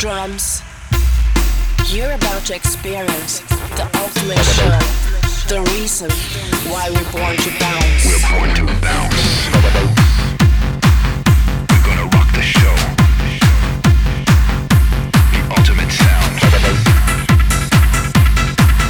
drums. You're about to experience the ultimate show, the reason why we're born to bounce. We're born to